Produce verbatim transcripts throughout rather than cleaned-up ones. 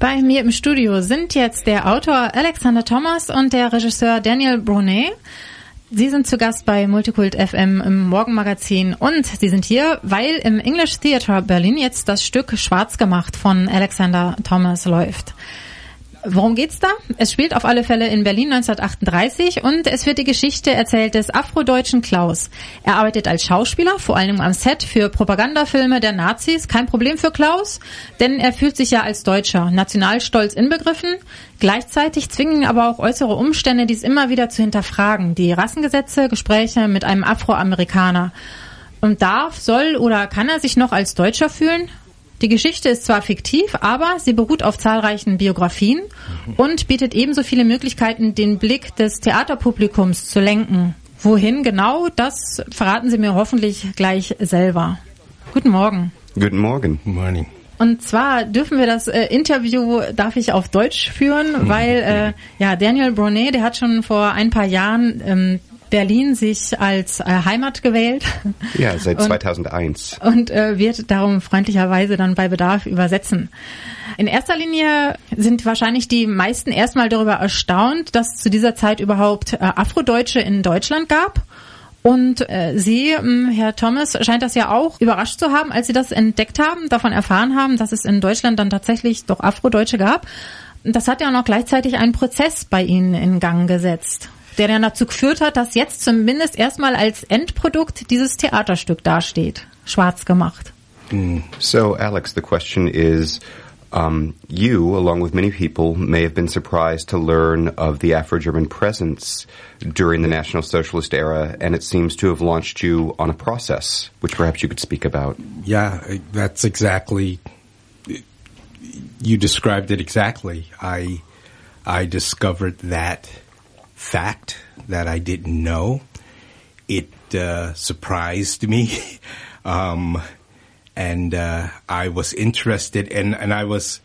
Bei mir im Studio sind jetzt der Autor Alexander Thomas und der Regisseur Daniel Brunet. Sie sind zu Gast bei Multicult F M im Morgenmagazin und Sie sind hier, weil im English Theatre Berlin jetzt das Stück Schwarz gemacht von Alexander Thomas läuft. Worum geht's da? Es spielt auf alle Fälle in Berlin neunzehnhundertachtunddreißig und es wird die Geschichte erzählt des afrodeutschen Klaus. Er arbeitet als Schauspieler, vor allem am Set für Propagandafilme der Nazis. Kein Problem für Klaus, denn er fühlt sich ja als Deutscher, Nationalstolz inbegriffen. Gleichzeitig zwingen ihn aber auch äußere Umstände, dies immer wieder zu hinterfragen. Die Rassengesetze, Gespräche mit einem Afroamerikaner. Und darf, soll oder kann er sich noch als Deutscher fühlen? Die Geschichte ist zwar fiktiv, aber sie beruht auf zahlreichen Biografien und bietet ebenso viele Möglichkeiten, den Blick des Theaterpublikums zu lenken. Wohin genau, das verraten Sie mir hoffentlich gleich selber. Guten Morgen. Guten Morgen. Good morning. Und zwar dürfen wir das äh, Interview, darf ich auf Deutsch führen, weil äh, ja Daniel Brunet, der hat schon vor ein paar Jahren ähm, Berlin sich als äh, Heimat gewählt. Ja, seit und, zweitausendeins. Und äh, wird darum freundlicherweise dann bei Bedarf übersetzen. In erster Linie sind wahrscheinlich die meisten erstmal darüber erstaunt, dass es zu dieser Zeit überhaupt äh, Afrodeutsche in Deutschland gab. Und äh, Sie, äh, Herr Thomas, scheint das ja auch überrascht zu haben, als Sie das entdeckt haben, davon erfahren haben, dass es in Deutschland dann tatsächlich doch Afrodeutsche gab. Das hat ja auch noch gleichzeitig einen Prozess bei Ihnen in Gang gesetzt, der dann dazu geführt hat, dass jetzt zumindest erstmal als Endprodukt dieses Theaterstück dasteht. Schwarz gemacht. Mm. So, Alex, the question is, um, you, along with many people, may have been surprised to learn of the Afro-German presence during the National Socialist era, and it seems to have launched you on a process, which perhaps you could speak about. Yeah, that's exactly, you described it exactly. I, I discovered that fact that I didn't know. It uh, surprised me, um, and uh, I was interested, and, and I was,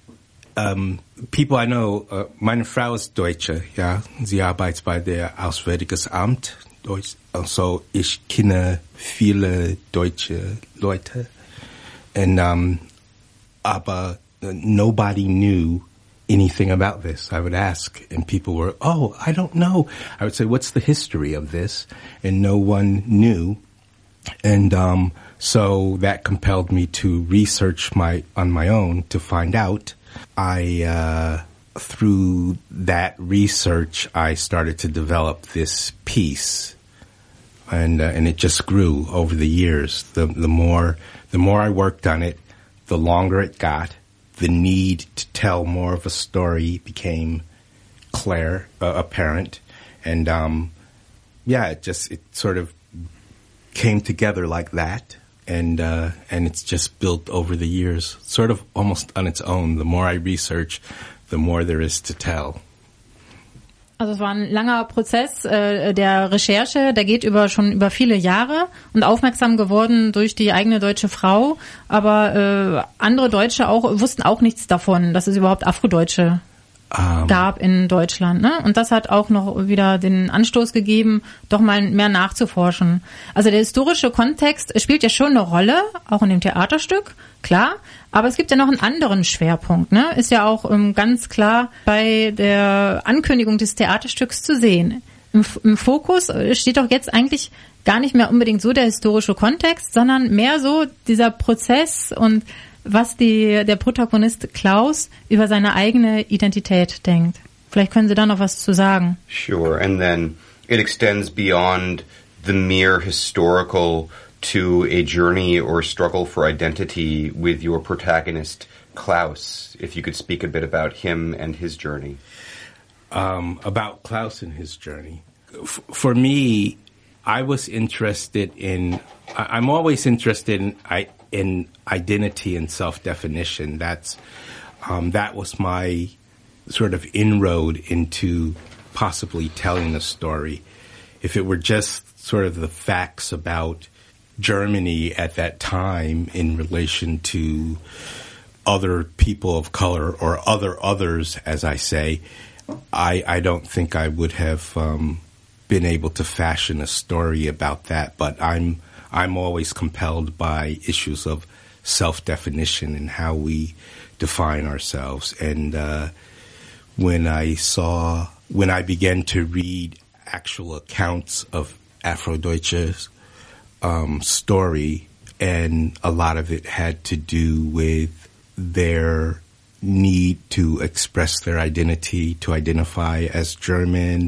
um, people I know, uh, meine Frau ist Deutsche, ja, sie arbeitet bei der Auswärtiges Amt, Deutsch, also ich kenne viele deutsche Leute, and um, aber nobody knew anything about this. I would ask, and people were, oh, I don't know. I would say, what's the history of this? And no one knew. And um, so that compelled me to research my on my own to find out. I, uh, through that research, I started to develop this piece, and uh, and it just grew over the years. The the more the more I worked on it, the longer it got. The need to tell more of a story became clear, uh, apparent, and um, yeah, it just it sort of came together like that, and uh, and it's just built over the years, sort of almost on its own. The more I research, the more there is to tell. Also es war ein langer Prozess äh, der Recherche, der geht über schon über viele Jahre und aufmerksam geworden durch die eigene deutsche Frau, aber äh, andere Deutsche auch wussten auch nichts davon, dass es überhaupt Afrodeutsche um. gab in Deutschland, ne? Und das hat auch noch wieder den Anstoß gegeben, doch mal mehr nachzuforschen. Also der historische Kontext spielt ja schon eine Rolle, auch in dem Theaterstück, klar. Aber es gibt ja noch einen anderen Schwerpunkt, ne? Ist ja auch ähm, ganz klar bei der Ankündigung des Theaterstücks zu sehen. Im, im Fokus steht doch jetzt eigentlich gar nicht mehr unbedingt so der historische Kontext, sondern mehr so dieser Prozess und was die, der Protagonist Klaus über seine eigene Identität denkt. Vielleicht können Sie da noch was zu sagen. Sure, and then it extends beyond the mere historical to a journey or struggle for identity with your protagonist, Klaus. If you could speak a bit about him and his journey. Um, about Klaus and his journey. F- for me, I was interested in, I- I'm always interested in, I, in identity and self-definition. That's, um, that was my sort of inroad into possibly telling a story. If it were just sort of the facts about Germany at that time in relation to other people of color or other others, as I say, I, I don't think I would have um, been able to fashion a story about that. But I'm I'm always compelled by issues of self-definition and how we define ourselves. And uh, when I saw, when I began to read actual accounts of Afrodeutsches um, story, and a lot of it had to do with their need to express their identity, to identify as German,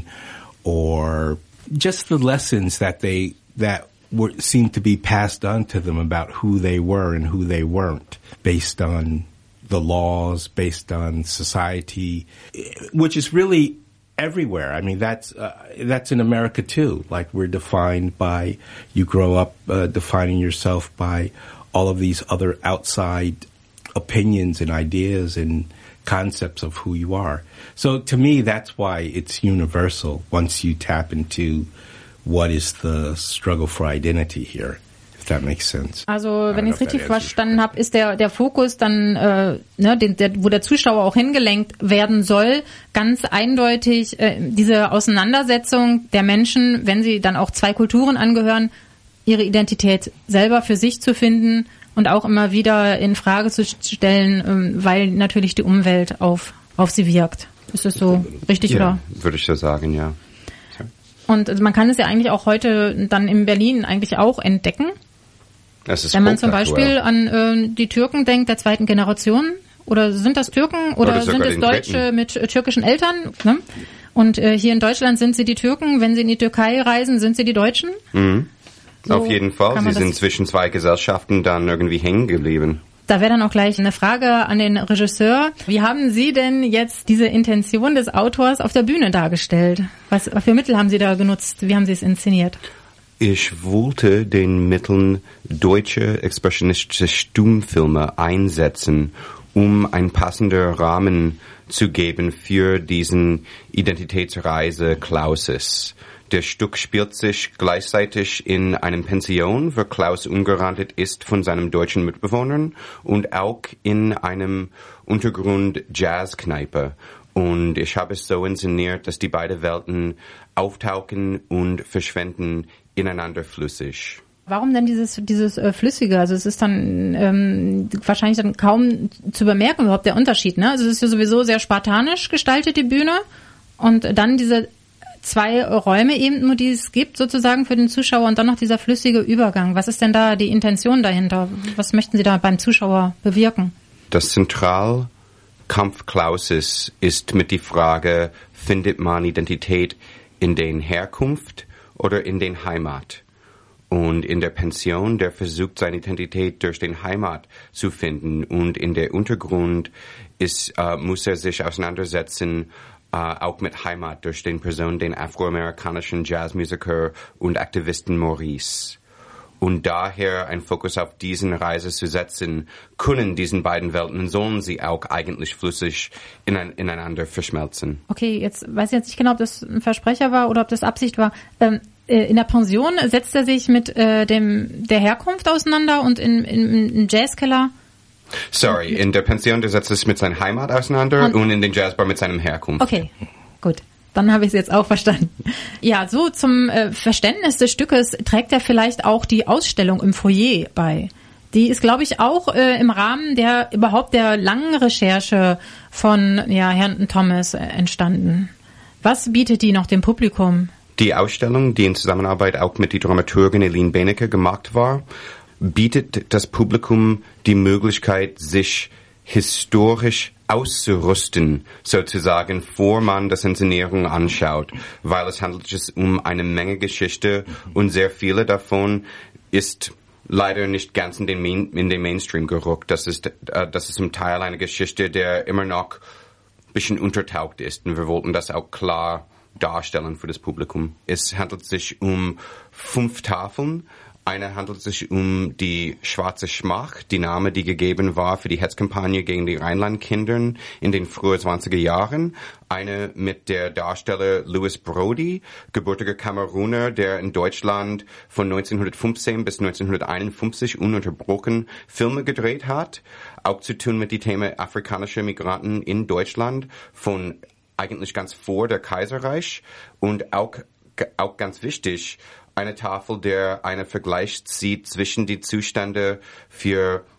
or just the lessons that they that were seemed to be passed on to them about who they were and who they weren't, based on the laws, based on society, which is really everywhere. I mean, that's uh, that's in America too. Like, we're defined by, you grow up uh, defining yourself by all of these other outside opinions and ideas and concepts of who you are. So to me, that's why it's universal once you tap into what is the struggle for identity here. If that makes sense. Also, wenn ich es richtig verstanden habe, ist der der Fokus dann, äh, ne, den, der, wo der Zuschauer auch hingelenkt werden soll, ganz eindeutig äh, diese Auseinandersetzung der Menschen, wenn sie dann auch zwei Kulturen angehören, ihre Identität selber für sich zu finden und auch immer wieder in Frage zu stellen, weil natürlich die Umwelt auf auf sie wirkt. Ist das so richtig, ja, oder? Würde ich so sagen, ja. Und man kann es ja eigentlich auch heute dann in Berlin eigentlich auch entdecken. Das ist wenn man zum Beispiel an äh, die Türken denkt, der zweiten Generation. Oder sind das Türken oder, oder sind es Deutsche dritten. mit äh, türkischen Eltern? Ne? Und äh, hier in Deutschland sind sie die Türken. Wenn sie in die Türkei reisen, sind sie die Deutschen. Mhm. So auf jeden Fall. Sie sind zwischen zwei Gesellschaften dann irgendwie hängen geblieben. Da wäre dann auch gleich eine Frage an den Regisseur. Wie haben Sie denn jetzt diese Intention des Autors auf der Bühne dargestellt? Was für Mittel haben Sie da genutzt? Wie haben Sie es inszeniert? Ich wollte den Mitteln deutsche expressionistische Stummfilme einsetzen, um einen passenden Rahmen zu geben für diesen Identitätsreise Klauses. Der Stück spielt sich gleichzeitig in einem Pension, wo Klaus umgerandet ist von seinen deutschen Mitbewohnern, und auch in einem Untergrund-Jazzkneipe. Und ich habe es so inszeniert, dass die beiden Welten auftauchen und verschwinden ineinander flüssig. Warum denn dieses dieses äh, Flüssige? Also es ist dann ähm, wahrscheinlich dann kaum zu bemerken überhaupt der Unterschied, ne? Also es ist ja sowieso sehr spartanisch gestaltet, die Bühne, und dann diese zwei Räume eben nur, die es gibt sozusagen für den Zuschauer, und dann noch dieser flüssige Übergang. Was ist denn da die Intention dahinter? Was möchten Sie da beim Zuschauer bewirken? Das Zentralkampf Klauses ist mit die Frage, findet man Identität in den Herkunft oder in den Heimat? Und in der Pension, der versucht, seine Identität durch den Heimat zu finden, und in der Untergrund ist, äh, muss er sich auseinandersetzen, Uh, auch mit Heimat durch den Person, den afroamerikanischen Jazzmusiker und Aktivisten Maurice. Und daher ein Fokus auf diesen Reise zu setzen, können diesen beiden Welten, sollen sie auch eigentlich flüssig inein, ineinander verschmelzen. Okay, jetzt weiß ich jetzt nicht genau, ob das ein Versprecher war oder ob das Absicht war. Ähm, äh, in der Pension setzt er sich mit äh, dem der Herkunft auseinander, und in, in, im Jazzkeller... Sorry, in der Pension, der setzt sich mit seiner Heimat auseinander, und, und in den Jazzbar mit seinem Herkunft. Okay, gut. Dann habe ich es jetzt auch verstanden. Ja, so zum äh, Verständnis des Stückes trägt er vielleicht auch die Ausstellung im Foyer bei. Die ist, glaube ich, auch äh, im Rahmen der überhaupt der langen Recherche von ja, Herrn Thomas äh, entstanden. Was bietet die noch dem Publikum? Die Ausstellung, die in Zusammenarbeit auch mit der Dramaturgin Eline Benecke gemacht war, bietet das Publikum die Möglichkeit, sich historisch auszurüsten, sozusagen, bevor man das Inszenierung anschaut, weil es handelt sich um eine Menge Geschichte, und sehr viele davon ist leider nicht ganz in den, Main, in den Mainstream gerückt. Das ist, äh, das ist zum Teil eine Geschichte, der immer noch ein bisschen untertaucht ist, und wir wollten das auch klar darstellen für das Publikum. Es handelt sich um fünf Tafeln. Eine handelt sich um die Schwarze Schmach, die Name, die gegeben war für die Hetzkampagne gegen die Rheinland-Kindern in den frühen zwanziger Jahren. Eine mit der Darsteller Louis Brody, gebürtiger Kameruner, der in Deutschland von neunzehnhundertfünfzehn bis neunzehnhunderteinundfünfzig ununterbrochen Filme gedreht hat. Auch zu tun mit dem Thema afrikanischer Migranten in Deutschland von eigentlich ganz vor der Kaiserreich, und auch, auch ganz wichtig, eine Tafel, der einen Vergleich zieht zwischen die Zustände für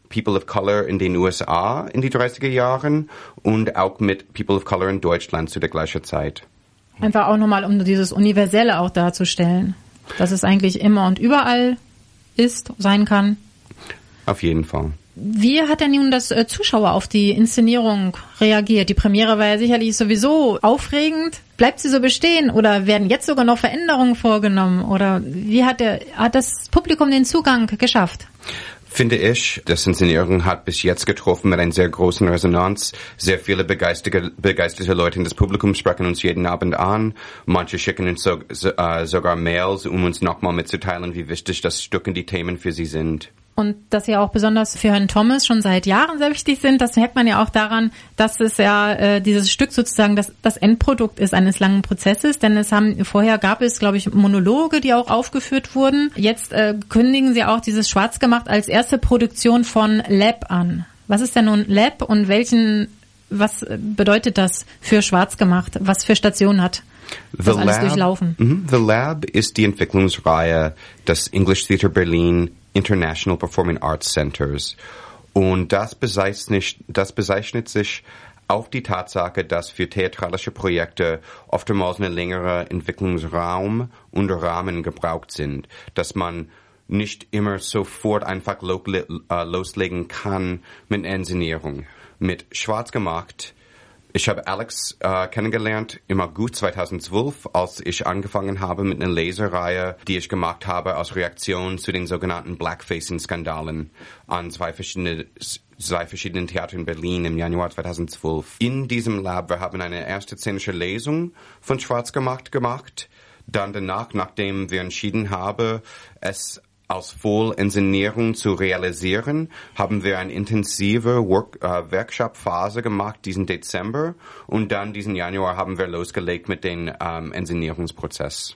People of Color in den U S A in die dreißiger Jahren und auch mit People of Color in Deutschland zu der gleichen Zeit. Einfach auch nochmal, um dieses Universelle auch darzustellen, dass es eigentlich immer und überall ist, sein kann. Auf jeden Fall. Wie hat denn nun das äh, Zuschauer auf die Inszenierung reagiert? Die Premiere war ja sicherlich sowieso aufregend. Bleibt sie so bestehen oder werden jetzt sogar noch Veränderungen vorgenommen? Oder wie hat, der, hat das Publikum den Zugang geschafft? Finde ich, das Inszenierung hat bis jetzt getroffen mit einer sehr großen Resonanz. Sehr viele begeisterte, begeisterte Leute in das Publikum sprechen uns jeden Abend an. Manche schicken uns so, so, uh, sogar Mails, um uns nochmal mitzuteilen, wie wichtig das Stück und die Themen für sie sind. Und dass sie auch besonders für Herrn Thomas schon seit Jahren sehr wichtig sind, das merkt man ja auch daran, dass es ja äh, dieses Stück sozusagen das, das Endprodukt ist eines langen Prozesses, denn es haben vorher gab es, glaube ich, Monologe, die auch aufgeführt wurden. Jetzt äh, kündigen sie auch dieses Schwarzgemacht als erste Produktion von Lab an. Was ist denn nun Lab und welchen, was bedeutet das für Schwarzgemacht? Was für Stationen hat das The alles Lab, durchlaufen? Mm-hmm, The Lab ist die Entwicklungsreihe des English Theatre Berlin International Performing Arts Centers. Und das bezeichnet, das bezeichnet sich auf die Tatsache, dass für theatralische Projekte oftmals ein längerer Entwicklungsraum und Rahmen gebraucht sind, dass man nicht immer sofort einfach lo- uh, loslegen kann mit Inszenierung. Mit Schwarzgemacht. Ich habe Alex äh, kennengelernt im August zweitausendzwölf, als ich angefangen habe mit einer Lesereihe, die ich gemacht habe als Reaktion zu den sogenannten Blackfacing-Skandalen an zwei verschiedene, zwei verschiedenen Theatern in Berlin im Januar zweitausendzwölf. In diesem Lab, wir haben eine erste szenische Lesung von Schwarzgemacht gemacht. Dann danach, nachdem wir entschieden haben, es als Vollinszenierung zu realisieren, haben wir eine intensive Work, äh, Workshop-Phase gemacht diesen Dezember und dann diesen Januar haben wir losgelegt mit dem ähm, Inszenierungsprozess.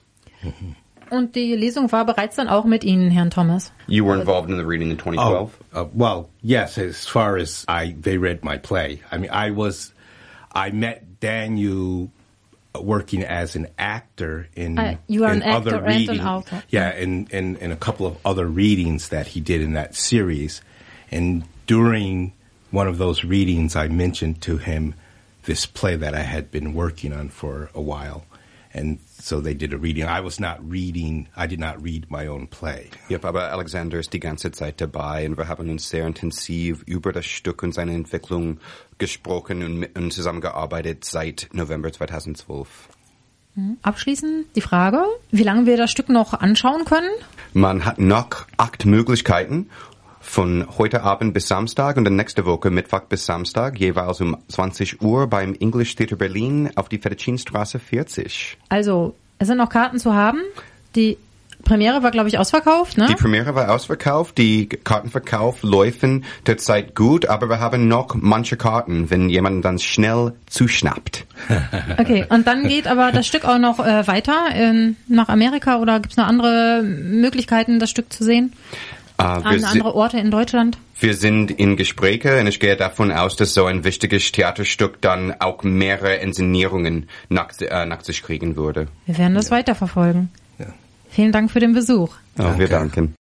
Und die Lesung war bereits dann auch mit Ihnen, Herrn Thomas? You were involved in the reading in twenty twelve? Oh, uh, well, yes, as far as I, they read my play. I mean, I was, I met Daniel working as an actor in, uh, you are in an actor other readings. And an author. Yeah, in, in, in a couple of other readings that he did in that series. And during one of those readings, I mentioned to him this play that I had been working on for a while. And so they did a reading. I was not reading, I did not read my own play. Yep, aber Alexander ist die ganze Zeit dabei und wir haben uns sehr intensiv über das Stück und seine Entwicklung gesprochen und, und zusammengearbeitet seit November zweitausendzwölf. Abschließend die Frage, wie lange wir das Stück noch anschauen können? Man hat noch acht Möglichkeiten. Von heute Abend bis Samstag und dann nächste Woche Mittwoch bis Samstag, jeweils um zwanzig Uhr beim English Theatre Berlin auf die Federicinstraße vierzig. Also, es sind noch Karten zu haben. Die Premiere war, glaube ich, ausverkauft, ne? Die Premiere war ausverkauft, die Kartenverkauf läufen derzeit gut, aber wir haben noch manche Karten, wenn jemand dann schnell zuschnappt. Okay, und dann geht aber das Stück auch noch äh, weiter in, nach Amerika oder gibt es noch andere Möglichkeiten, das Stück zu sehen? Uh, An andere Orte in Deutschland? Wir sind in Gespräche und ich gehe davon aus, dass so ein wichtiges Theaterstück dann auch mehrere Inszenierungen nach, äh, nach sich kriegen würde. Wir werden das ja. weiterverfolgen. Ja. Vielen Dank für den Besuch. Oh, wir danken.